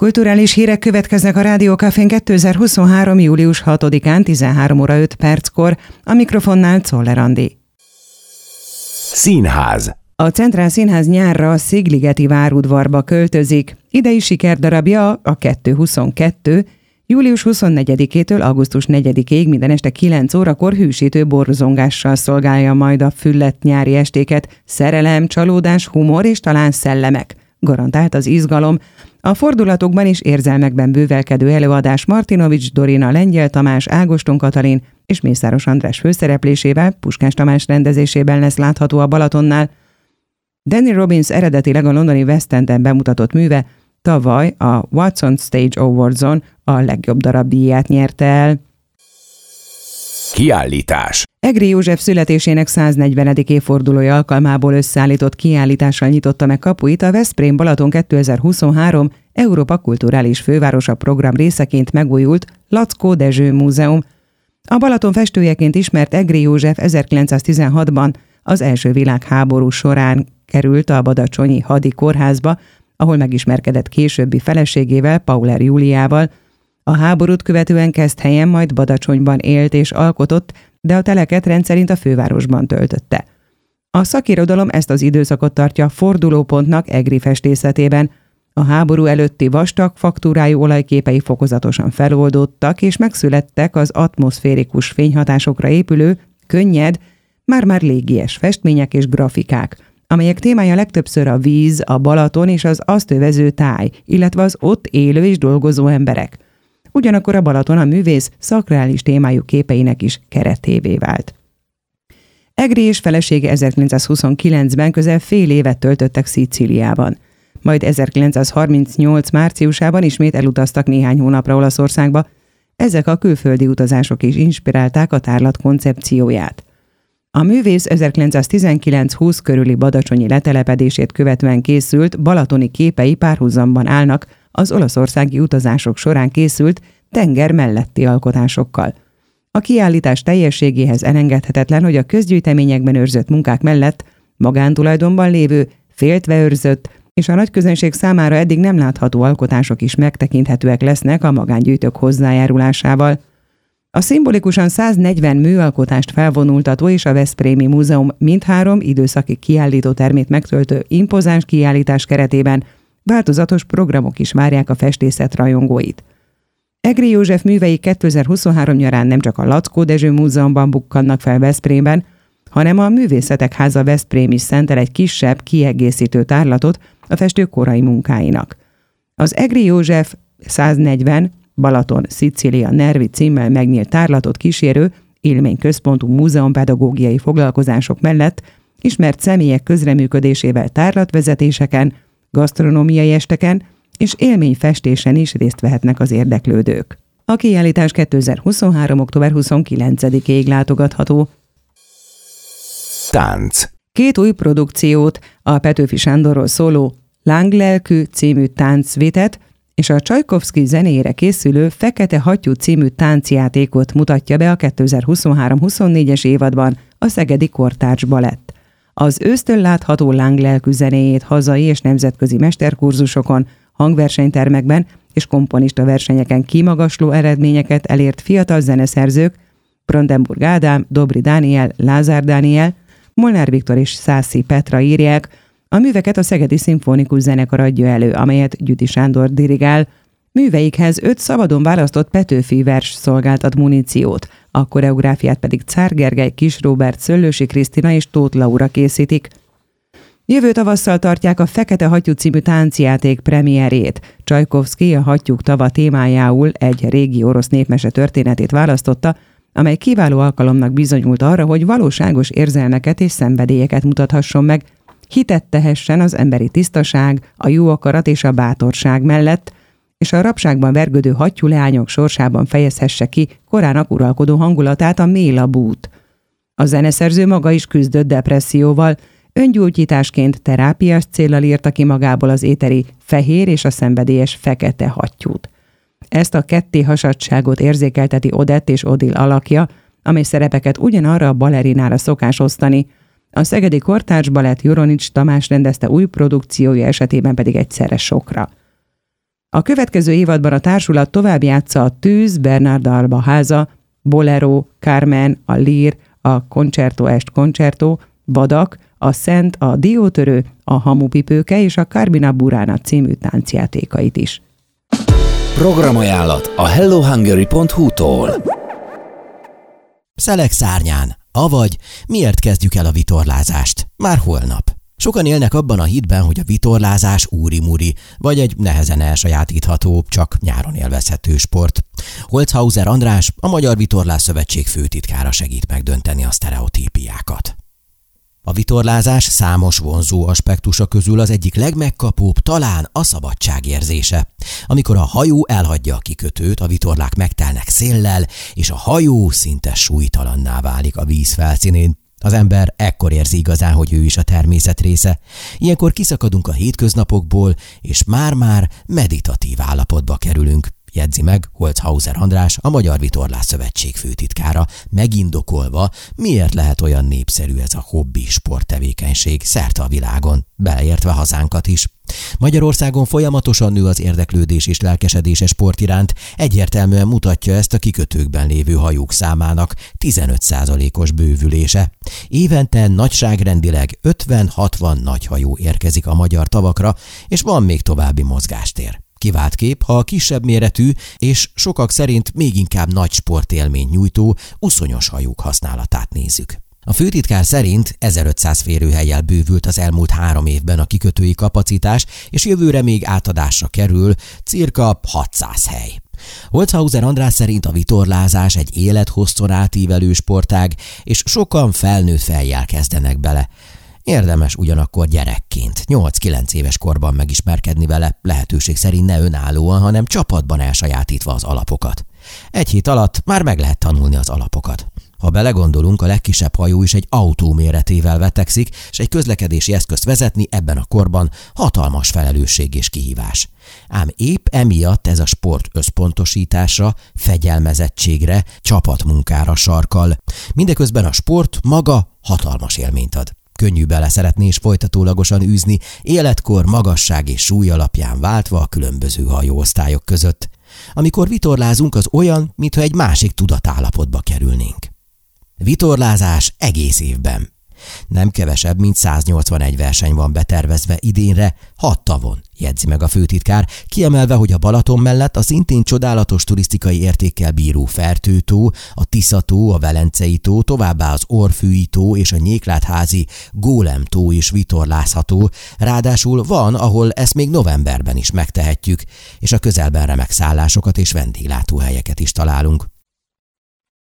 Kulturális hírek következnek a Rádió Cafén 2023. július 6-án 13 óra 5 perckor. A mikrofonnál Czoller Andi. Színház. A Centrál Színház nyárra a Szigligeti várudvarba költözik. Idei sikerdarabja a 222, július 24-től augusztus 4-ig minden este 9 órakor hűsítő borzongással szolgálja majd a füllett nyári estéket. Szerelem, csalódás, humor és talán szellemek. Garantált az izgalom. A fordulatokban és érzelmekben bővelkedő előadás Martinovics Dorina, Lengyel Tamás, Ágoston Katalin és Mészáros András főszereplésével, Puskás Tamás rendezésében lesz látható a Balatonnál. Danny Robbins eredetileg a londoni West Enden bemutatott műve tavaly a Watson Stage Awards-on a legjobb darab díját nyerte el. Kiállítás. Egri József születésének 140. évfordulója alkalmából összeállított kiállítással nyitotta meg kapuit a Veszprém Balaton 2023 Európa Kulturális Fővárosa program részeként megújult Laczkó Dezső Múzeum. A Balaton festőjeként ismert Egri József 1916-ban az első világháború során került a badacsonyi hadikórházba, ahol megismerkedett későbbi feleségével, Pauler Júliával. A háborút követően Keszthelyen, majd Badacsonyban élt és alkotott, de a teleket rendszerint a fővárosban töltötte. A szakirodalom ezt az időszakot tartja fordulópontnak Egri festészetében. A háború előtti vastag faktúrájú olajképei fokozatosan feloldódtak, és megszülettek az atmoszférikus fényhatásokra épülő, könnyed, már-már légies festmények és grafikák, amelyek témája legtöbbször a víz, a Balaton és az azt övező táj, illetve az ott élő és dolgozó emberek. Ugyanakkor a Balaton a művész szakrális témájú képeinek is keretévé vált. Egri és felesége 1929-ben közel fél évet töltöttek Szicíliában. Majd 1938 márciusában ismét elutaztak néhány hónapra Olaszországba. Ezek a külföldi utazások is inspirálták a tárlat koncepcióját. A művész 1919-20 körüli badacsonyi letelepedését követően készült balatoni képei párhuzamban állnak az olaszországi utazások során készült tenger melletti alkotásokkal. A kiállítás teljességéhez elengedhetetlen, hogy a közgyűjteményekben őrzött munkák mellett magántulajdonban lévő, féltve őrzött és a nagyközönség számára eddig nem látható alkotások is megtekinthetőek lesznek a magángyűjtők hozzájárulásával. A szimbolikusan 140 műalkotást felvonultató és a Veszprémi Múzeum mindhárom időszaki kiállító termét megtöltő impozáns kiállítás keretében változatos programok is várják a festészet rajongóit. Egri József művei 2023 nyarán nem csak a Laczkó Dezső Múzeumban bukkannak fel Veszprémben, hanem a Művészetek Háza Veszprém is szentel egy kisebb, kiegészítő tárlatot a festő korai munkáinak. Az Egri József 140 Balaton, Szicília Nervi címmel megnyílt tárlatot kísérő, élményközpontú múzeumpedagógiai foglalkozások mellett ismert személyek közreműködésével tárlatvezetéseken, gasztronómiai esteken és élményfestésen is részt vehetnek az érdeklődők. A kiállítás 2023. október 29-ig látogatható. Tánc. 2 új produkciót, a Petőfi Sándorról szóló Lánglelkű című táncvitet és a Csajkovszky zenéjére készülő Fekete hattyú című táncjátékot mutatja be a 2023-24-es évadban a Szegedi Kortárs Balett. Az ősztől látható lánglelkű zenéjét hazai és nemzetközi mesterkurzusokon, hangversenytermekben és komponista versenyeken kimagasló eredményeket elért fiatal zeneszerzők, Brandenburg Ádám, Dobry Dániel, Lázár Dániel, Molnár Viktor és Szászi Petra írják. A műveket a Szegedi Szimfonikus Zenekar adja elő, amelyet Gyüti Sándor dirigál. Műveikhez 5 szabadon választott Petőfi vers szolgáltat muníciót, a koreográfiát pedig Czár Gergely, Kis Róbert, Szöllősi Krisztina és Tóth Laura készítik. Jövő tavasszal tartják a Fekete hattyú című táncjáték premierjét. Csajkovszky a Hattyúk tava témájául egy régi orosz népmese történetét választotta, amely kiváló alkalomnak bizonyult arra, hogy valóságos érzelmeket és szenvedélyeket mutathasson meg, hitet tehessen az emberi tisztaság, a jó akarat és a bátorság mellett, és a rabságban vergődő hattyúleányok sorsában fejezhesse ki korának uralkodó hangulatát a mélabút. A zeneszerző maga is küzdött depresszióval, öngyógyításként terápiás céllal írta ki magából az éteri fehér és a szenvedélyes fekete hattyút. Ezt a kettéhasadtságot érzékelteti Odett és Odil alakja, amely szerepeket ugyanarra a balerinára szokás osztani. A Szegedi Kortárs Balett Joronics Tamás rendezte új produkciója esetében pedig egyszerre sokra. A következő évadban a társulat tovább játsza a Tűz, Bernard Alba háza, Bolero, Carmen, a Lír, a Concerto est Concerto, Badak, a Szent, a Diótörő, a Hamupipőke és a Carmina Burana című táncjátékait is. Programajánlat a hellohungary.hu-tól. Szelek szárnyán, avagy miért kezdjük el a vitorlázást? Már holnap. Sokan élnek abban a hitben, hogy a vitorlázás úri-muri, vagy egy nehezen elsajátítható, csak nyáron élvezhető sport. Holzhauser András, a Magyar Vitorlás Szövetség főtitkára segít megdönteni a sztereotípiákat. A vitorlázás számos vonzó aspektusa közül az egyik legmegkapóbb talán a szabadságérzése. Amikor a hajó elhagyja a kikötőt, a vitorlák megtelnek széllel, és a hajó szinte súlytalanná válik a víz felszínén. Az ember ekkor érzi igazán, hogy ő is a természet része. Ilyenkor kiszakadunk a hétköznapokból, és már-már meditatív állapotba kerülünk. Jegyzi meg Holzhauser András, a Magyar Vitorlás Szövetség főtitkára, megindokolva, miért lehet olyan népszerű ez a hobbi sporttevékenység szerte a világon, beleértve hazánkat is. Magyarországon folyamatosan nő az érdeklődés és lelkesedés sport iránt, egyértelműen mutatja ezt a kikötőkben lévő hajók számának 15%-os bővülése. Évente nagyságrendileg 50-60 nagy hajó érkezik a magyar tavakra, és van még további mozgástér. Kivált kép, ha a kisebb méretű és sokak szerint még inkább nagy sportélményt nyújtó uszonyos hajók használatát nézzük. A főtitkár szerint 1500 férőhellyel bővült az elmúlt 3 évben a kikötői kapacitás, és jövőre még átadásra kerül cirka 600 hely. Holzhauser András szerint a vitorlázás egy élethosszon átívelő sportág, és sokan felnőtt fejjel kezdenek bele. Érdemes ugyanakkor gyerekként, 8-9 éves korban megismerkedni vele, lehetőség szerint ne önállóan, hanem csapatban elsajátítva az alapokat. 1 hét alatt már meg lehet tanulni az alapokat. Ha belegondolunk, a legkisebb hajó is egy autó méretével vetekszik, és egy közlekedési eszközt vezetni ebben a korban hatalmas felelősség és kihívás. Ám épp emiatt ez a sport összpontosításra, fegyelmezettségre, csapatmunkára sarkal. Mindeközben a sport maga hatalmas élményt ad. Könnyű beleszeretni és folytatólagosan űzni, életkor, magasság és súly alapján váltva a különböző hajóosztályok között. Amikor vitorlázunk, az olyan, mintha egy másik tudatállapotba kerülnénk. Vitorlázás egész évben. Nem kevesebb, mint 181 verseny van betervezve idénre, 6 tavon, jegyzi meg a főtitkár, kiemelve, hogy a Balaton mellett a szintén csodálatos turisztikai értékkel bíró Fertő-tó, a Tisza-tó, a Velencei-tó, továbbá az Orfűi-tó és a Nyéklátházi Gólem-tó is vitorlázható, ráadásul van, ahol ezt még novemberben is megtehetjük, és a közelben remek szállásokat és vendéglátóhelyeket is találunk.